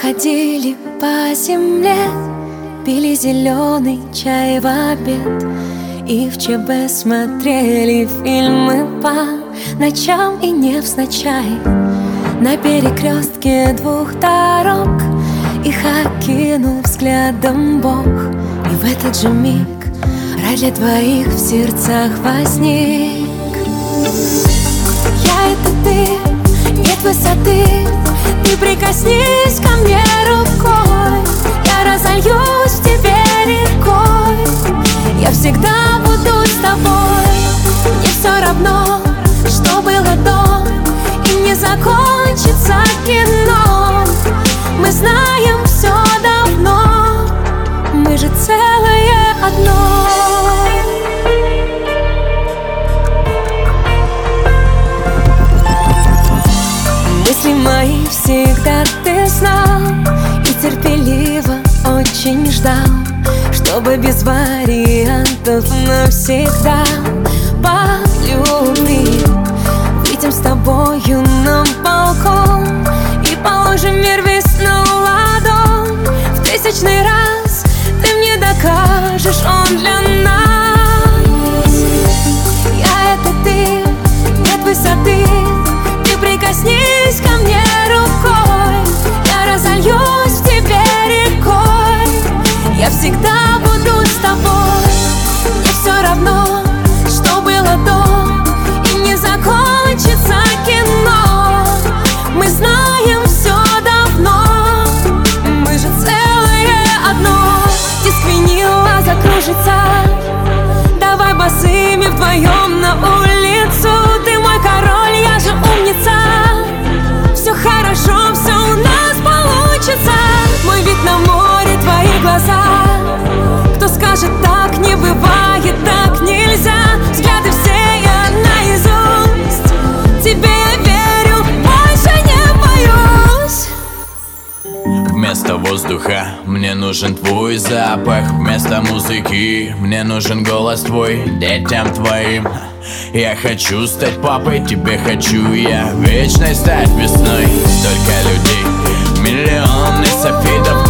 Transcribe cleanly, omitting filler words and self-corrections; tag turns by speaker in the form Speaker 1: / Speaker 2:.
Speaker 1: ходили по земле, пили зеленый чай в обед и в ЧБ смотрели фильмы по ночам и невзначай. На перекрестке двух дорог их окинул взглядом Бог, и в этот же миг рай для двоих в сердцах возник. Я — это ты, нет высоты, ты прикоснись ко мне рукой, я разольюсь в тебе рекой, я всегда буду с тобой. Мне все равно, что было до, и не закончится кино. Мы знаем все давно, мы же целое одно. Мысли мои всегда ты знал и терпеливо очень ждал, чтобы без вариантов навсегда полюбить. Выйдем с тобою на балкон и положим мир весь на ладонь. В тысячный раз ты мне докажешь, он для нас. Я — это ты, нет высоты, ты прикоснись ко мне рукой, я разольюсь в тебе рекой, я всегда буду с тобой. Мне все равно, что было до, и не закончится кино. Мы знаем все давно, мы же целое одно. Диск винила закружится, давай босыми вдвоем на улицу. Ты мой король, я же умница, все хорошо, все у нас получится. Мой вид на море, твои глаза. Кто скажет, так не бывает, так нельзя. Взгляды все я наизусть, тебе я верю, больше не боюсь.
Speaker 2: Вместо воздуха мне нужен твой запах, вместо музыки мне нужен голос твой детям твоим. Я хочу стать папой, тебе хочу я вечной стать весной. Столько людей, миллионы софитов.